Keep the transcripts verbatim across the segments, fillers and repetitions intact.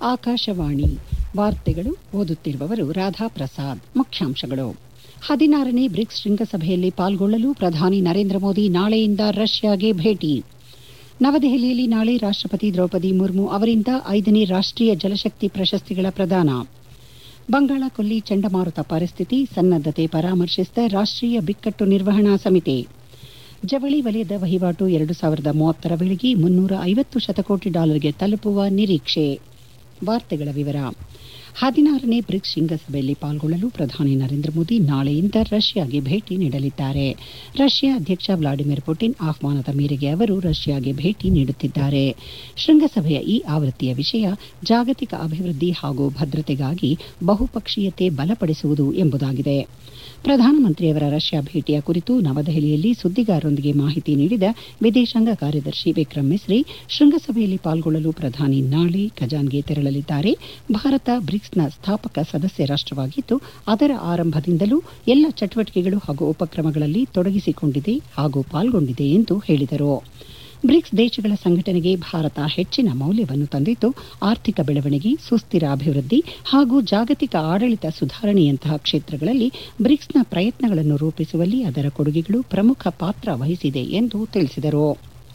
ಆಕಾಶವಾಣಿ ವಾರ್ತೆಗಳು ಓದುತ್ತಿರುವವರು ರಾಧಾ ಪ್ರಸಾದ್. ಮುಖ್ಯಾಂಶಗಳು. ಹದಿನಾರನೇ ಬ್ರಿಕ್ಸ್ ಶೃಂಗಸಭೆಯಲ್ಲಿ ಪಾಲ್ಗೊಳ್ಳಲು ಪ್ರಧಾನಿ ನರೇಂದ್ರ ಮೋದಿ ನಾಳೆಯಿಂದ ರಷ್ಯಾಗೆ ಭೇಟಿ. ನವದೆಹಲಿಯಲ್ಲಿ ನಾಳೆ ರಾಷ್ಟಪತಿ ದ್ರೌಪದಿ ಮುರ್ಮು ಅವರಿಂದ ಐದನೇ ರಾಷ್ಟೀಯ ಜಲಶಕ್ತಿ ಪ್ರಶಸ್ತಿಗಳ ಪ್ರದಾನ. ಬಂಗಾಳ ಕೊಲ್ಲಿ ಚಂಡಮಾರುತ ಪರಿಸ್ಥಿತಿ ಸನ್ನದ್ದತೆ ಪರಾಮರ್ಶಿಸಿದ ರಾಷ್ಟೀಯ ಬಿಕ್ಕಟ್ಟು ನಿರ್ವಹಣಾ ಸಮಿತಿ. ಜವಳಿ ವಲಯದ ವಹಿವಾಟು ಎರಡು ಸಾವಿರದ ಮೂವತ್ತರ ವೇಳೆಗೆ ಮುನ್ನೂರ ಐವತ್ತು ಶತಕೋಟಿ ಡಾಲರ್ಗೆ ತಲುಪುವ ನಿರೀಕ್ಷೆ. ವಾರ್ತೆಗಳ ವಿವರ. ಹದಿನಾರನೇ ಬ್ರಿಕ್ಸ್ ಶೃಂಗಸಭೆಯಲ್ಲಿ ಪಾಲ್ಗೊಳ್ಳಲು ಪ್ರಧಾನಿ ನರೇಂದ್ರ ಮೋದಿ ನಾಳೆಯಿಂದ ರಷ್ಯಾಗೆ ಭೇಟಿ ನೀಡಲಿದ್ದಾರೆ. ರಷ್ಯಾ ಅಧ್ಯಕ್ಷ ವ್ಲಾಡಿಮಿರ್ ಪುಟಿನ್ ಆಹ್ವಾನದ ಮೇರೆಗೆ ಅವರು ರಷ್ಯಾಗೆ ಭೇಟಿ ನೀಡುತ್ತಿದ್ದಾರೆ. ಶೃಂಗಸಭೆಯ ಈ ಆವೃತ್ತಿಯ ವಿಷಯ ಜಾಗತಿಕ ಅಭಿವೃದ್ಧಿ ಹಾಗೂ ಭದ್ರತೆಗಾಗಿ ಬಹುಪಕ್ಷೀಯತೆ ಬಲಪಡಿಸುವುದು ಎಂಬುದಾಗಿದೆ. ಪ್ರಧಾನಮಂತ್ರಿಯವರ ರಷ್ಯಾ ಭೇಟಿಯ ಕುರಿತು ನವದೆಹಲಿಯಲ್ಲಿ ಸುದ್ದಿಗಾರರೊಂದಿಗೆ ಮಾಹಿತಿ ನೀಡಿದ ವಿದೇಶಾಂಗ ಕಾರ್ಯದರ್ಶಿ ವಿಕ್ರಮ್ ಮಿಸ್ರಿ, ಶೃಂಗಸಭೆಯಲ್ಲಿ ಪಾಲ್ಗೊಳ್ಳಲು ಪ್ರಧಾನಿ ನಾಳೆ ಕಜಾನ್ಗೆ ತೆರಳಲಿದ್ದಾರೆ. ಭಾರತ ಬ್ರಿಕ್ಸ್ನ ಸ್ಥಾಪಕ ಸದಸ್ಯ ರಾಷ್ಟವಾಗಿದ್ದು, ಅದರ ಆರಂಭದಿಂದಲೂ ಎಲ್ಲ ಚಟುವಟಿಕೆಗಳು ಹಾಗೂ ಉಪಕ್ರಮಗಳಲ್ಲಿ ತೊಡಗಿಸಿಕೊಂಡಿದೆ ಹಾಗೂ ಪಾಲ್ಗೊಂಡಿದೆ ಎಂದು ಹೇಳಿದರು. ಬ್ರಿಕ್ಸ್ ದೇಶಗಳ ಸಂಘಟನೆಗೆ ಭಾರತ ಹೆಚ್ಚಿನ ಮೌಲ್ಯವನ್ನು ತಂದಿದ್ದು, ಆರ್ಥಿಕ ಬೆಳವಣಿಗೆ, ಸುಸ್ಥಿರ ಅಭಿವೃದ್ಧಿ ಹಾಗೂ ಜಾಗತಿಕ ಆಡಳಿತ ಸುಧಾರಣೆಯಂತಹ ಕ್ಷೇತ್ರಗಳಲ್ಲಿ ಬ್ರಿಕ್ಸ್ನ ಪ್ರಯತ್ನಗಳನ್ನು ರೂಪಿಸುವಲ್ಲಿ ಅದರ ಕೊಡುಗೆಗಳು ಪ್ರಮುಖ ಪಾತ್ರ ವಹಿಸಿದೆ ಎಂದು ತಿಳಿಸಿದರು.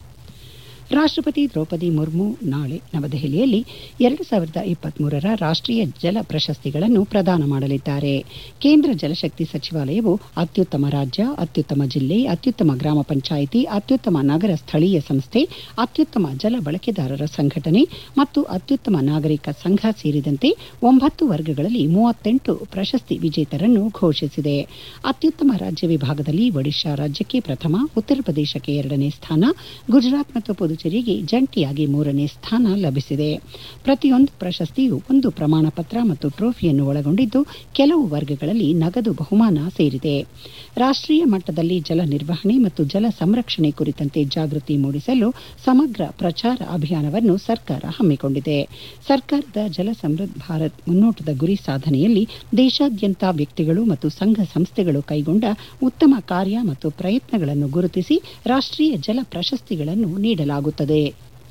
ರಾಷ್ಟಪತಿ ದ್ರೌಪದಿ ಮುರ್ಮು ನಾಳೆ ನವದೆಹಲಿಯಲ್ಲಿ ಎರಡು ಸಾವಿರದ ಇಪ್ಪತ್ಮೂರರ ರಾಷ್ಟೀಯ ಜಲ ಪ್ರಶಸ್ತಿಗಳನ್ನು ಪ್ರದಾನ ಮಾಡಲಿದ್ದಾರೆ. ಕೇಂದ್ರ ಜಲಶಕ್ತಿ ಸಚಿವಾಲಯವು ಅತ್ಯುತ್ತಮ ರಾಜ್ಯ, ಅತ್ಯುತ್ತಮ ಜಿಲ್ಲೆ, ಅತ್ಯುತ್ತಮ ಗ್ರಾಮ ಪಂಚಾಯಿತಿ, ಅತ್ಯುತ್ತಮ ನಗರ ಸ್ಥಳೀಯ ಸಂಸ್ಥೆ, ಅತ್ಯುತ್ತಮ ಜಲ ಬಳಕೆದಾರರ ಸಂಘಟನೆ ಮತ್ತು ಅತ್ಯುತ್ತಮ ನಾಗರಿಕ ಸಂಘ ಸೇರಿದಂತೆ ಒಂಬತ್ತು ವರ್ಗಗಳಲ್ಲಿ ಮೂವತ್ತೆಂಟು ಪ್ರಶಸ್ತಿ ವಿಜೇತರನ್ನು ಘೋಷಿಸಿದೆ. ಅತ್ಯುತ್ತಮ ರಾಜ್ಯ ವಿಭಾಗದಲ್ಲಿ ಒಡಿಶಾ ರಾಜ್ಯಕ್ಕೆ ಪ್ರಥಮ, ಉತ್ತರ ಪ್ರದೇಶಕ್ಕೆ ಎರಡನೇ ಸ್ಥಾನ, ಗುಜರಾತ್ ಮತ್ತು ಪುದುಚೇರಿಗೆ ಜಂಟಿಯಾಗಿ ಮೂರನೇ ಸ್ಥಾನ ಲಭಿಸಿದೆ. ಪ್ರತಿಯೊಂದು ಪ್ರಶಸ್ತಿಯು ಒಂದು ಪ್ರಮಾಣ ಪತ್ರ ಮತ್ತು ಟ್ರೋಫಿಯನ್ನು ಒಳಗೊಂಡಿದ್ದು, ಕೆಲವು ವರ್ಗಗಳಲ್ಲಿ ನಗದು ಬಹುಮಾನ ಸೇರಿದೆ. ರಾಷ್ಟೀಯ ಮಟ್ಟದಲ್ಲಿ ಜಲ ನಿರ್ವಹಣೆ ಮತ್ತು ಜಲ ಸಂರಕ್ಷಣೆ ಕುರಿತಂತೆ ಜಾಗೃತಿ ಮೂಡಿಸಲು ಸಮಗ್ರ ಪ್ರಚಾರ ಅಭಿಯಾನವನ್ನು ಸರ್ಕಾರ ಹಮ್ಮಿಕೊಂಡಿದೆ. ಸರ್ಕಾರದ ಜಲ ಸಮೃದ್ಧ ಭಾರತ್ ಮುನ್ನೋಟದ ಗುರಿ ಸಾಧನೆಯಲ್ಲಿ ದೇಶಾದ್ಯಂತ ವ್ಯಕ್ತಿಗಳು ಮತ್ತು ಸಂಘ ಸಂಸ್ಥೆಗಳು ಕೈಗೊಂಡ ಉತ್ತಮ ಕಾರ್ಯ ಮತ್ತು ಪ್ರಯತ್ನಗಳನ್ನು ಗುರುತಿಸಿ ರಾಷ್ಟೀಯ ಜಲ ಪ್ರಶಸ್ತಿಗಳನ್ನು ನೀಡಲಾಗುತ್ತದೆ.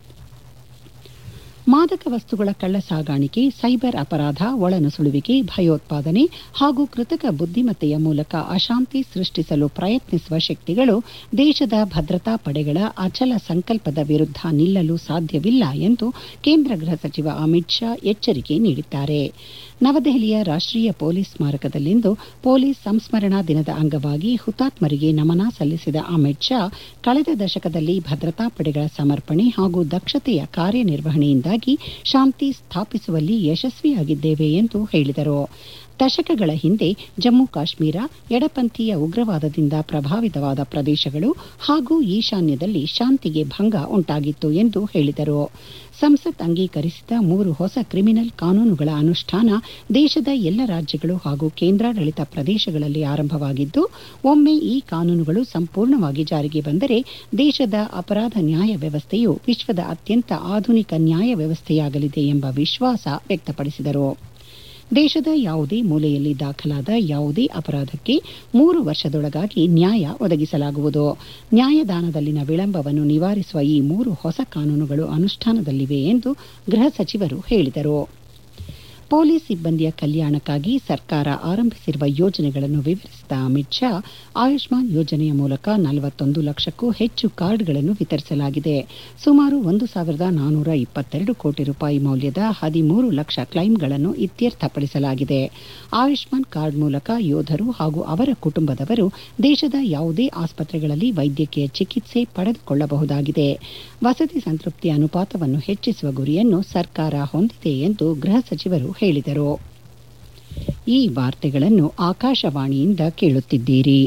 ಮಾದಕ ವಸ್ತುಗಳ ಕಳ್ಳ ಸಾಗಾಣಿಕೆ, ಸೈಬರ್ ಅಪರಾಧ, ಒಳನುಸುಳುವಿಕೆ, ಭಯೋತ್ಪಾದನೆ ಹಾಗೂ ಕೃತಕ ಬುದ್ದಿಮತ್ತೆಯ ಮೂಲಕ ಅಶಾಂತಿ ಸೃಷ್ಟಿಸಲು ಪ್ರಯತ್ನಿಸುವ ಶಕ್ತಿಗಳು ದೇಶದ ಭದ್ರತಾ ಪಡೆಗಳ ಅಚಲ ಸಂಕಲ್ಪದ ವಿರುದ್ಧ ನಿಲ್ಲಲು ಸಾಧ್ಯವಿಲ್ಲ ಎಂದು ಕೇಂದ್ರ ಗೃಹ ಸಚಿವ ಅಮಿತ್ ಶಾ ಎಚ್ಚರಿಕೆ ನೀಡಿದ್ದಾರೆ. ನವದೆಹಲಿಯ ರಾಷ್ಟೀಯ ಪೊಲೀಸ್ ಸ್ಮಾರಕದಲ್ಲಿಂದು ಪೊಲೀಸ್ ಸಂಸ್ಮರಣಾ ದಿನದ ಅಂಗವಾಗಿ ಹುತಾತ್ಮರಿಗೆ ನಮನ ಸಲ್ಲಿಸಿದ ಅಮಿತ್ ಶಾ, ಕಳೆದ ದಶಕದಲ್ಲಿ ಭದ್ರತಾ ಪಡೆಗಳ ಸಮರ್ಪಣೆ ಹಾಗೂ ದಕ್ಷತೆಯ ಕಾರ್ಯನಿರ್ವಹಣೆಯಿಂದಾಗಿ ಶಾಂತಿ ಸ್ಥಾಪಿಸುವಲ್ಲಿ ಯಶಸ್ವಿಯಾಗಿದ್ದೇವೆ ಎಂದು ಹೇಳಿದರು. ದಶಕಗಳ ಹಿಂದೆ ಜಮ್ಮು ಕಾಶ್ಮೀರ ಎಡಪಂಥೀಯ ಉಗ್ರವಾದದಿಂದ ಪ್ರಭಾವಿತವಾದ ಪ್ರದೇಶಗಳು ಹಾಗೂ ಈಶಾನ್ಯದಲ್ಲಿ ಶಾಂತಿಗೆ ಭಂಗ ಉಂಟಾಗಿತ್ತು ಎಂದು ಹೇಳಿದರು. ಸಂಸತ್ ಅಂಗೀಕರಿಸಿದ ಮೂರು ಹೊಸ ಕ್ರಿಮಿನಲ್ ಕಾನೂನುಗಳ ಅನುಷ್ಠಾನ ದೇಶದ ಎಲ್ಲ ರಾಜ್ಯಗಳು ಹಾಗೂ ಕೇಂದ್ರಾಡಳಿತ ಪ್ರದೇಶಗಳಲ್ಲಿ ಆರಂಭವಾಗಿದ್ದು, ಒಮ್ಮೆ ಈ ಕಾನೂನುಗಳು ಸಂಪೂರ್ಣವಾಗಿ ಜಾರಿಗೆ ಬಂದರೆ ದೇಶದ ಅಪರಾಧ ನ್ಯಾಯ ವ್ಯವಸ್ಥೆಯು ವಿಶ್ವದ ಅತ್ಯಂತ ಆಧುನಿಕ ನ್ಯಾಯ ವ್ಯವಸ್ಥೆಯಾಗಲಿದೆ ಎಂಬ ವಿಶ್ವಾಸ ವ್ಯಕ್ತಪಡಿಸಿದರು. ದೇಶದ ಯಾವುದೇ ಮೂಲೆಯಲ್ಲಿ ದಾಖಲಾದ ಯಾವುದೇ ಅಪರಾಧಕ್ಕೆ ಮೂರು ವರ್ಷದೊಳಗಾಗಿ ನ್ಯಾಯ ಒದಗಿಸಲಾಗುವುದು. ನ್ಯಾಯದಾನದಲ್ಲಿನ ವಿಳಂಬವನ್ನು ನಿವಾರಿಸುವ ಈ ಮೂರು ಹೊಸ ಕಾನೂನುಗಳು ಅನುಷ್ಠಾನದಲ್ಲಿವೆ ಎಂದು ಗೃಹ ಸಚಿವರು ಹೇಳಿದರು. ಪೊಲೀಸ್ ಸಿಬ್ಬಂದಿಯ ಕಲ್ಯಾಣಕ್ಕಾಗಿ ಸರ್ಕಾರ ಆರಂಭಿಸಿರುವ ಯೋಜನೆಗಳನ್ನು ವಿವರಿಸಿದ ಅಮಿತ್ ಶಾ, ಆಯುಷ್ಮಾನ್ ಯೋಜನೆಯ ಮೂಲಕ ನಲವತ್ತೊಂದು ಲಕ್ಷಕ್ಕೂ ಹೆಚ್ಚು ಕಾರ್ಡ್ಗಳನ್ನು ವಿತರಿಸಲಾಗಿದೆ. ಸುಮಾರು ಒಂದು ಸಾವಿರದ ನಾನೂರ ಇಪ್ಪತ್ತೆರಡು ಕೋಟಿ ರೂಪಾಯಿ ಮೌಲ್ಯದ ಹದಿಮೂರು ಲಕ್ಷ ಕ್ಲೈಮ್ಗಳನ್ನು ಇತ್ಯರ್ಥಪಡಿಸಲಾಗಿದೆ. ಆಯುಷ್ಮಾನ್ ಕಾರ್ಡ್ ಮೂಲಕ ಯೋಧರು ಹಾಗೂ ಅವರ ಕುಟುಂಬದವರು ದೇಶದ ಯಾವುದೇ ಆಸ್ಪತ್ರೆಗಳಲ್ಲಿ ವೈದ್ಯಕೀಯ ಚಿಕಿತ್ಸೆ ಪಡೆದುಕೊಳ್ಳಬಹುದಾಗಿದೆ. ವಸತಿ ಸಂತೃಪ್ತಿ ಅನುಪಾತವನ್ನು ಹೆಚ್ಚಿಸುವ ಗುರಿಯನ್ನು ಸರ್ಕಾರ ಹೊಂದಿದೆ ಎಂದು ಗೃಹ ಸಚಿವರು ಹೇಳಿದರು. ಈ ವಾರ್ತೆಗಳನ್ನು ಆಕಾಶವಾಣಿಯಿಂದ ಕೇಳುತ್ತಿದ್ದೀರಿ.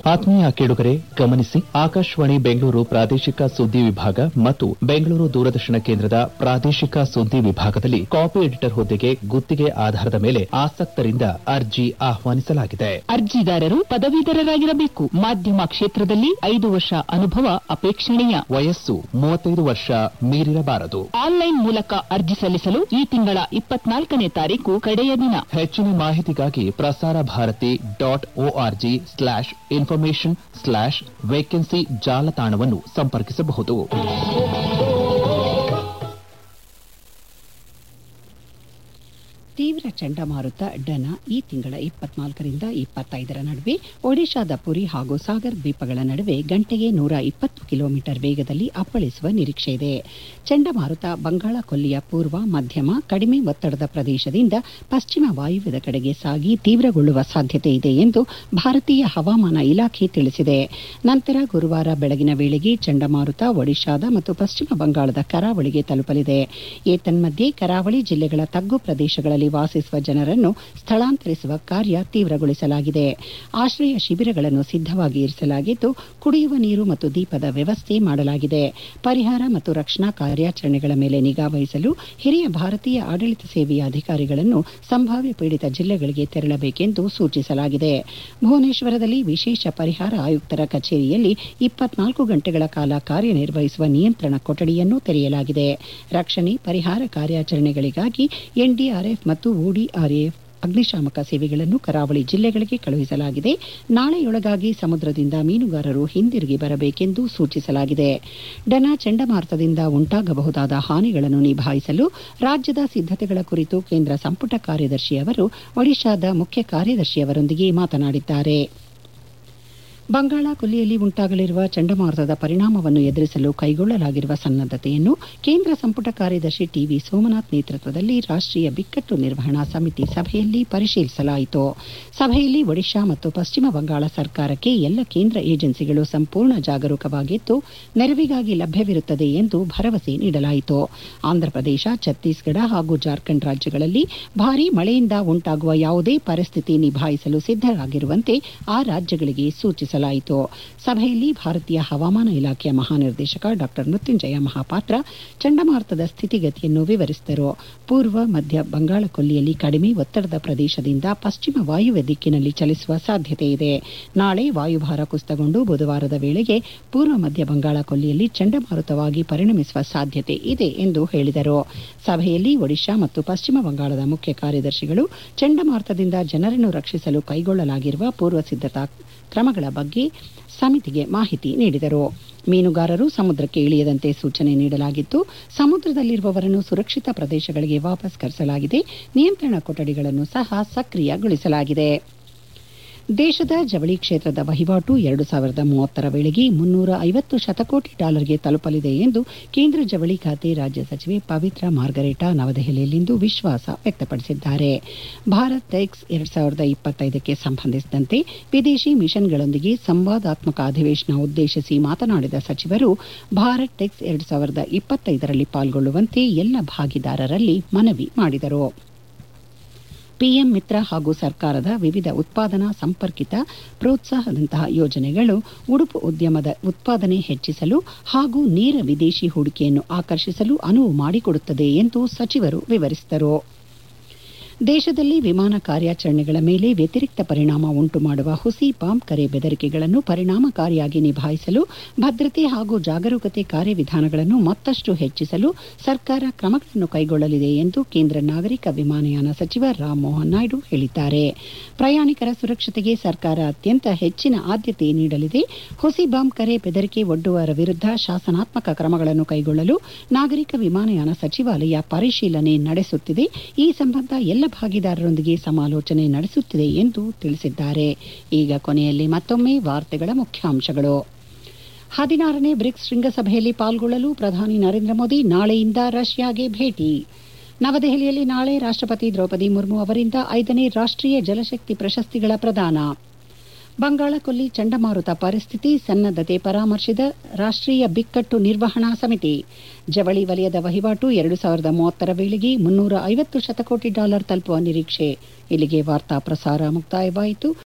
ಆತ್ಮೀಯ ಕೇಳುಗರೆ ಗಮನಿಸಿ, ಆಕಾಶವಾಣಿ ಬೆಂಗಳೂರು ಪ್ರಾದೇಶಿಕ ಸುದ್ದಿ ವಿಭಾಗ ಮತ್ತು ಬೆಂಗಳೂರು ದೂರದರ್ಶನ ಕೇಂದ್ರದ ಪ್ರಾದೇಶಿಕ ಸುದ್ದಿ ವಿಭಾಗದಲ್ಲಿ ಕಾಪಿ ಎಡಿಟರ್ ಹುದ್ದೆಗೆ ಗುತ್ತಿಗೆ ಆಧಾರದ ಮೇಲೆ ಆಸಕ್ತರಿಂದ ಅರ್ಜಿ ಆಹ್ವಾನಿಸಲಾಗಿದೆ. ಅರ್ಜಿದಾರರು ಪದವೀಧರರಾಗಿರಬೇಕು. ಮಾಧ್ಯಮ ಕ್ಷೇತ್ರದಲ್ಲಿ ಐದು ವರ್ಷ ಅನುಭವ ಅಪೇಕ್ಷಣೀಯ. ವಯಸ್ಸು ಮೂವತ್ತೈದು ವರ್ಷ ಮೀರಿರಬಾರದು. ಆನ್ಲೈನ್ ಮೂಲಕ ಅರ್ಜಿ ಸಲ್ಲಿಸಲು ಈ ತಿಂಗಳ ಇಪ್ಪತ್ನಾಲ್ಕನೇ ತಾರೀಕು ಕಡೆಯ ದಿನ. ಹೆಚ್ಚಿನ ಮಾಹಿತಿಗಾಗಿ Prasar Bharati dot org slash information slash vacancy ಜಾಲತಾಣವನ್ನು ಸಂಪರ್ಕಿಸಬಹುದು. ತೀವ್ರ ಚಂಡಮಾರುತ ಡನಾ ಈ ತಿಂಗಳ ಇಪ್ಪತ್ನಾಲ್ಕರಿಂದ ಇಪ್ಪತ್ತೈದರ ನಡುವೆ ಒಡಿಶಾದ ಪುರಿ ಹಾಗೂ ಸಾಗರ್ ದ್ವೀಪಗಳ ನಡುವೆ ಗಂಟೆಗೆ ನೂರ ಇಪ್ಪತ್ತು ಕಿಲೋಮೀಟರ್ ವೇಗದಲ್ಲಿ ಅಪ್ಪಳಿಸುವ ನಿರೀಕ್ಷೆ ಇದೆ. ಚಂಡಮಾರುತ ಬಂಗಾಳ ಕೊಲ್ಲಿಯ ಪೂರ್ವ ಮಧ್ಯಮ ಕಡಿಮೆ ಒತ್ತಡದ ಪ್ರದೇಶದಿಂದ ಪಶ್ಚಿಮ ವಾಯುವ್ಯದ ಕಡೆಗೆ ಸಾಗಿ ತೀವ್ರಗೊಳ್ಳುವ ಸಾಧ್ಯತೆ ಇದೆ ಎಂದು ಭಾರತೀಯ ಹವಾಮಾನ ಇಲಾಖೆ ತಿಳಿಸಿದೆ. ನಂತರ ಗುರುವಾರ ಬೆಳಗಿನ ವೇಳೆಗೆ ಚಂಡಮಾರುತ ಒಡಿಶಾದ ಮತ್ತು ಪಶ್ಚಿಮ ಬಂಗಾಳದ ಕರಾವಳಿಗೆ ತಲುಪಲಿದೆ. ಏತನ್ಮಧ್ಯೆ ಕರಾವಳಿ ಜಿಲ್ಲೆಗಳ ತಗ್ಗು ಪ್ರದೇಶಗಳಲ್ಲಿ ವಾಸಿಸುವ ಜನರನ್ನು ಸ್ಥಳಾಂತರಿಸುವ ಕಾರ್ಯ ತೀವ್ರಗೊಳಿಸಲಾಗಿದೆ. ಆಶ್ರಯ ಶಿಬಿರಗಳನ್ನು ಸಿದ್ದವಾಗಿ ಇರಿಸಲಾಗಿದ್ದು ಕುಡಿಯುವ ನೀರು ಮತ್ತು ದೀಪದ ವ್ಯವಸ್ಥೆ ಮಾಡಲಾಗಿದೆ. ಪರಿಹಾರ ಮತ್ತು ರಕ್ಷಣಾ ಕಾರ್ಯಾಚರಣೆಗಳ ಮೇಲೆ ನಿಗಾ ವಹಿಸಲು ಹಿರಿಯ ಭಾರತೀಯ ಆಡಳಿತ ಸೇವೆಯ ಅಧಿಕಾರಿಗಳನ್ನು ಸಂಭಾವ್ಯ ಪೀಡಿತ ಜಿಲ್ಲೆಗಳಿಗೆ ತೆರಳಬೇಕೆಂದು ಸೂಚಿಸಲಾಗಿದೆ. ಭುವನೇಶ್ವರದಲ್ಲಿ ವಿಶೇಷ ಪರಿಹಾರ ಆಯುಕ್ತರ ಕಚೇರಿಯಲ್ಲಿ ಇಪ್ಪತ್ನಾಲ್ಕು ಗಂಟೆಗಳ ಕಾಲ ಕಾರ್ಯನಿರ್ವಹಿಸುವ ನಿಯಂತ್ರಣ ಕೊಠಡಿಯನ್ನು ತೆರೆಯಲಾಗಿದೆ. ರಕ್ಷಣೆ ಪರಿಹಾರ ಕಾರ್ಯಾಚರಣೆಗಳಿಗಾಗಿ ಎನ್ಡಿಆರ್ಎಫ್ ಮತ್ತು ಓಡಿಆರ್ಎಫ್ ಅಗ್ನಿಶಾಮಕ ಸೇವೆಗಳನ್ನು ಕರಾವಳಿ ಜಿಲ್ಲೆಗಳಿಗೆ ಕಳುಹಿಸಲಾಗಿದೆ. ನಾಳೆಯೊಳಗಾಗಿ ಸಮುದ್ರದಿಂದ ಮೀನುಗಾರರು ಹಿಂದಿರುಗಿ ಬರಬೇಕೆಂದು ಸೂಚಿಸಲಾಗಿದೆ. ಡನಾ ಚಂಡಮಾರುತದಿಂದ ಉಂಟಾಗಬಹುದಾದ ಹಾನಿಗಳನ್ನು ನಿಭಾಯಿಸಲು ರಾಜ್ಯದ ಸಿದ್ದತೆಗಳ ಕುರಿತು ಕೇಂದ್ರ ಸಂಪುಟ ಕಾರ್ಯದರ್ಶಿ ಅವರು ಒಡಿಶಾದ ಮುಖ್ಯ ಕಾರ್ಯದರ್ಶಿಯವರೊಂದಿಗೆ ಮಾತನಾಡಿದ್ದಾರೆ. ಬಂಗಾಳ ಕೊಲ್ಲಿಯಲ್ಲಿ ಉಂಟಾಗಲಿರುವ ಚಂಡಮಾರುತದ ಪರಿಣಾಮವನ್ನು ಎದುರಿಸಲು ಕೈಗೊಳ್ಳಲಾಗಿರುವ ಸನ್ನದ್ದತೆಯನ್ನು ಕೇಂದ್ರ ಸಂಪುಟ ಕಾರ್ಯದರ್ಶಿ ಟಿವಿ ಸೋಮನಾಥ್ ನೇತೃತ್ವದಲ್ಲಿ ರಾಷ್ಟೀಯ ಬಿಕ್ಕಟ್ಟು ನಿರ್ವಹಣಾ ಸಮಿತಿ ಸಭೆಯಲ್ಲಿ ಪರಿಶೀಲಿಸಲಾಯಿತು. ಸಭೆಯಲ್ಲಿ ಒಡಿಶಾ ಮತ್ತು ಪಶ್ಚಿಮ ಬಂಗಾಳ ಸರ್ಕಾರಕ್ಕೆ ಎಲ್ಲ ಕೇಂದ್ರ ಏಜೆನ್ಸಿಗಳು ಸಂಪೂರ್ಣ ಜಾಗರೂಕವಾಗಿದ್ದು ನೆರವಿಗಾಗಿ ಲಭ್ಯವಿರುತ್ತದೆ ಎಂದು ಭರವಸೆ ನೀಡಲಾಯಿತು. ಆಂಧ್ರಪ್ರದೇಶ, ಛತ್ತೀಸ್ಗಢ ಹಾಗೂ ಜಾರ್ಖಂಡ್ ರಾಜ್ಯಗಳಲ್ಲಿ ಭಾರೀ ಮಳೆಯಿಂದ ಉಂಟಾಗುವ ಯಾವುದೇ ಪರಿಸ್ಥಿತಿ ನಿಭಾಯಿಸಲು ಸಿದ್ದರಾಗಿರುವಂತೆ ಆ ರಾಜ್ಯಗಳಿಗೆ ಸೂಚಿಸಲಾಯಿತು. ಸಭೆಯಲ್ಲಿ ಭಾರತೀಯ ಹವಾಮಾನ ಇಲಾಖೆಯ ಮಹಾನಿರ್ದೇಶಕ ಡಾ ಮೃತ್ಯುಂಜಯ ಮಹಾಪಾತ್ರ ಚಂಡಮಾರುತದ ಸ್ಥಿತಿಗತಿಯನ್ನು ವಿವರಿಸಿದರು. ಪೂರ್ವ ಮಧ್ಯ ಬಂಗಾಳ ಕೊಲ್ಲಿಯಲ್ಲಿ ಕಡಿಮೆ ಒತ್ತಡದ ಪ್ರದೇಶದಿಂದ ಪಶ್ಚಿಮ ವಾಯುವ್ಯ ದಿಕ್ಕಿನಲ್ಲಿ ಚಲಿಸುವ ಸಾಧ್ಯತೆ ಇದೆ. ನಾಳೆ ವಾಯುಭಾರ ಕುಸಿತಗೊಂಡು ಬುಧವಾರದ ವೇಳೆಗೆ ಪೂರ್ವ ಮಧ್ಯ ಬಂಗಾಳ ಕೊಲ್ಲಿಯಲ್ಲಿ ಚಂಡಮಾರುತವಾಗಿ ಪರಿಣಮಿಸುವ ಸಾಧ್ಯತೆ ಇದೆ ಎಂದು ಹೇಳಿದರು. ಸಭೆಯಲ್ಲಿ ಒಡಿಶಾ ಮತ್ತು ಪಶ್ಚಿಮ ಬಂಗಾಳದ ಮುಖ್ಯ ಕಾರ್ಯದರ್ಶಿಗಳು ಚಂಡಮಾರುತದಿಂದ ಜನರನ್ನು ರಕ್ಷಿಸಲು ಕೈಗೊಳ್ಳಲಾಗಿರುವ ಪೂರ್ವ ಸಿದ್ದತಾ ಕ್ರಮಗಳ ಬಗ್ಗೆ ಸಮಿತಿಗೆ ಮಾಹಿತಿ ನೀಡಿದರು. ಮೀನುಗಾರರು ಸಮುದ್ರಕ್ಕೆ ಇಳಿಯದಂತೆ ಸೂಚನೆ ನೀಡಲಾಗಿದ್ದು ಸಮುದ್ರದಲ್ಲಿರುವವರನ್ನು ಸುರಕ್ಷಿತ ಪ್ರದೇಶಗಳಿಗೆ ವಾಪಸ್ ಕರೆಸಲಾಗಿದೆ. ನಿಯಂತ್ರಣ ಕೊಠಡಿಗಳನ್ನು ಸಹ ಸಕ್ರಿಯಗೊಳಿಸಲಾಗಿದೆ. ದೇಶದ ಜವಳಿ ಕ್ಷೇತ್ರದ ವಹಿವಾಟು ಎರಡು ಸಾವಿರದ ಮೂವತ್ತರ ವೇಳೆಗೆ ಮುನ್ನೂರ ಐವತ್ತು ಶತಕೋಟಿ ಡಾಲರ್ಗೆ ತಲುಪಲಿದೆ ಎಂದು ಕೇಂದ್ರ ಜವಳಿ ಖಾತೆ ರಾಜ್ಯ ಸಚಿವೆ ಪವಿತ್ರ ಮಾರ್ಗರೇಟಾ ನವದೆಹಲಿಯಲ್ಲಿಂದು ವಿಶ್ವಾಸ ವ್ಯಕ್ತಪಡಿಸಿದ್ದಾರೆ. ಭಾರತ್ ಟೆಕ್ಸ್ ಎರಡು ಸಾವಿರದ ಇಪ್ಪತ್ತೈದಕ್ಕೆ ಸಂಬಂಧಿಸಿದಂತೆ ವಿದೇಶಿ ಮಿಷನ್ಗಳೊಂದಿಗೆ ಸಂವಾದಾತ್ಮಕ ಅಧಿವೇಶನ ಉದ್ದೇಶಿಸಿ ಮಾತನಾಡಿದ ಸಚಿವರು ಭಾರತ್ ಟೆಕ್ಸ್ ಎರಡು ಸಾವಿರದ ಇಪ್ಪತ್ತೈದರಲ್ಲಿ ಪಾಲ್ಗೊಳ್ಳುವಂತೆ ಎಲ್ಲ ಭಾಗಿದಾರರಲ್ಲಿ ಮನವಿ ಮಾಡಿದರು. ಪಿಎಂ ಮಿತ್ರ ಹಾಗೂ ಸರ್ಕಾರದ ವಿವಿಧ ಉತ್ಪಾದನಾ ಸಂಪರ್ಕಿತ ಪ್ರೋತ್ಸಾಹದಂತಹ ಯೋಜನೆಗಳು ಉಡುಪು ಉದ್ಯಮದ ಉತ್ಪಾದನೆ ಹೆಚ್ಚಿಸಲು ಹಾಗೂ ನೇರ ವಿದೇಶಿ ಹೂಡಿಕೆಯನ್ನು ಆಕರ್ಷಿಸಲು ಅನುವು ಮಾಡಿಕೊಡುತ್ತದೆ ಎಂದು ಸಚಿವರು ವಿವರಿಸಿದರು. ದೇಶದಲ್ಲಿ ವಿಮಾನ ಕಾರ್ಯಾಚರಣೆಗಳ ಮೇಲೆ ವ್ಯತಿರಿಕ್ತ ಪರಿಣಾಮ ಉಂಟು ಮಾಡುವ ಹುಸಿ ಬಾಂಬ್ ಕರೆ ಬೆದರಿಕೆಗಳನ್ನು ಪರಿಣಾಮಕಾರಿಯಾಗಿ ನಿಭಾಯಿಸಲು ಭದ್ರತೆ ಹಾಗೂ ಜಾಗರೂಕತೆ ಕಾರ್ಯವಿಧಾನಗಳನ್ನು ಮತ್ತಷ್ಟು ಹೆಚ್ಚಿಸಲು ಸರ್ಕಾರ ಕ್ರಮಗಳನ್ನು ಕೈಗೊಳ್ಳಲಿದೆ ಎಂದು ಕೇಂದ್ರ ನಾಗರಿಕ ವಿಮಾನಯಾನ ಸಚಿವ ರಾಮಮೋಹನ್ ನಾಯ್ಡು ಹೇಳಿದ್ದಾರೆ. ಪ್ರಯಾಣಿಕರ ಸುರಕ್ಷತೆಗೆ ಸರ್ಕಾರ ಅತ್ಯಂತ ಹೆಚ್ಚಿನ ಆದ್ಯತೆ ನೀಡಲಿದೆ. ಹುಸಿ ಬಾಂಬ್ ಕರೆ ಬೆದರಿಕೆ ಒಡ್ಡುವವರ ವಿರುದ್ಧ ಶಾಸನಾತ್ಮಕ ಕ್ರಮಗಳನ್ನು ಕೈಗೊಳ್ಳಲು ನಾಗರಿಕ ವಿಮಾನಯಾನ ಸಚಿವಾಲಯ ಪರಿಶೀಲನೆ ನಡೆಸುತ್ತಿದೆ. ಈ ಸಂಬಂಧ ಎಲ್ಲ ಭಾಗಿದಾರರೊಂದಿಗೆ ಸಮಾಲೋಚನೆ ನಡೆಸುತ್ತಿದೆ ಎಂದು ತಿಳಿಸಿದ್ದಾರೆ. ಈಗ ಕೊನೆಯಲ್ಲಿ ಮತ್ತೊಮ್ಮೆ ವಾರ್ತೆಗಳ ಮುಖ್ಯಾಂಶಗಳು. ಹದಿನಾರನೇ ಬ್ರಿಕ್ಸ್ ಶೃಂಗಸಭೆಯಲ್ಲಿ ಪಾಲ್ಗೊಳ್ಳಲು ಪ್ರಧಾನಿ ನರೇಂದ್ರ ಮೋದಿ ನಾಳೆಯಿಂದ ರಷ್ಯಾಗೆ ಭೇಟಿ. ನವದೆಹಲಿಯಲ್ಲಿ ನಾಳೆ ರಾಷ್ಟಪತಿ ದ್ರೌಪದಿ ಮುರ್ಮು ಅವರಿಂದ ಐದನೇ ರಾಷ್ಟೀಯ ಜಲಶಕ್ತಿ ಪ್ರಶಸ್ತಿಗಳ ಪ್ರದಾನ. ಬಂಗಾಳ ಕೊಲ್ಲಿ ಚಂಡಮಾರುತ ಪರಿಸ್ಥಿತಿ ಸನ್ನದ್ದತೆ ಪರಾಮರ್ಶಿಸಿದ ರಾಷ್ಟೀಯ ಬಿಕ್ಕಟ್ಟು ನಿರ್ವಹಣಾ ಸಮಿತಿ. ಜವಳಿ ವಲಯದ ವಹಿವಾಟು ಎರಡು ಸಾವಿರದ ಮೂವತ್ತರ ವೇಳೆಗೆ ಮುನ್ನೂರ ಐವತ್ತು ಶತಕೋಟಿ ಡಾಲರ್ ತಲುಪುವ ನಿರೀಕ್ಷೆ. ಇಲ್ಲಿಗೆ ವಾರ್ತಾ ಪ್ರಸಾರ ಮುಕ್ತಾಯವಾಯಿತು.